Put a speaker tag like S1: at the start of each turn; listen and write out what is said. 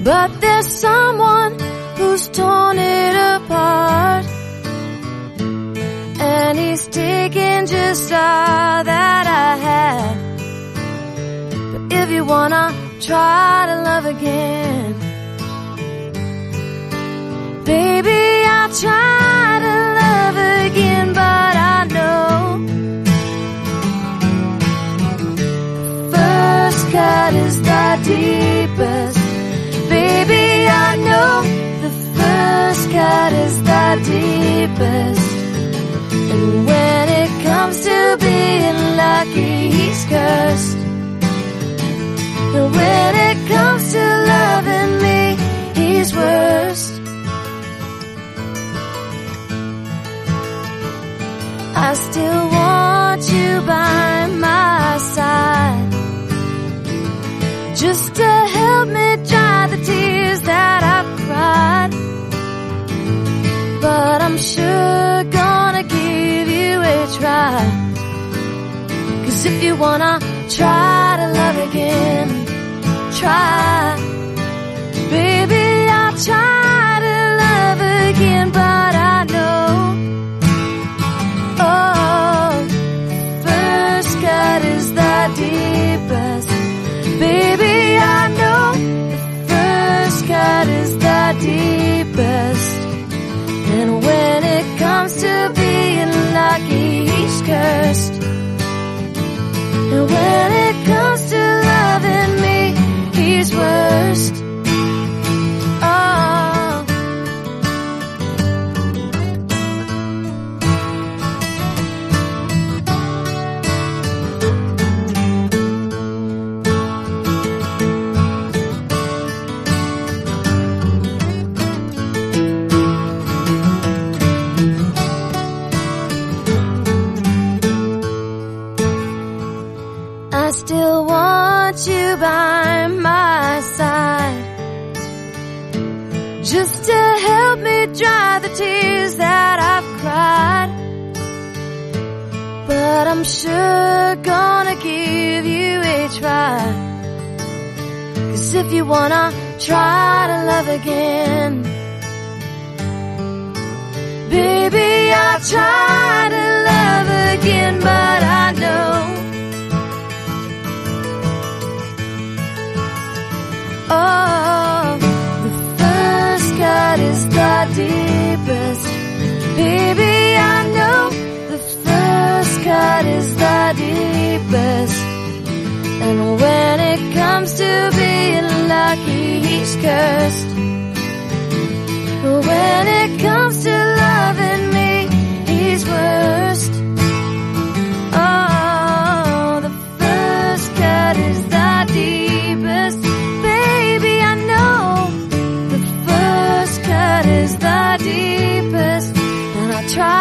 S1: But there's someone who's torn it apart, and he's taken just all that I had. But if you wanna try to love again, baby, I'll try to love again. But I know the first cut is the deepest. Baby, I know the first cut is the deepest. And when it comes to being lucky, he's cursed. And when it comes to loving me, he's worst. I still want you by my side, just to help me dry the tears that I've cried. But I'm sure gonna give you a try, 'cause if you wanna try to love again, try. Baby, I'll try to love again. But I know, oh, first cut is the deepest. Baby, I know the first cut is the deepest. And when it comes to being lucky, he's cursed. And when it comes to loving me, he's worst. Oh. I still want you by my side, just to help me dry the tears that I've cried. But I'm sure gonna give you a try, 'cause if you wanna try to love again, baby, I'll try to love again. But I know, oh, the first cut is the deepest. Baby, I know the first cut is the deepest. And when it comes to being lucky, he's cursed. When it comes to loving me, he's worst. Oh, the first cut is the deepest. Baby, I know the first cut is the deepest. And I try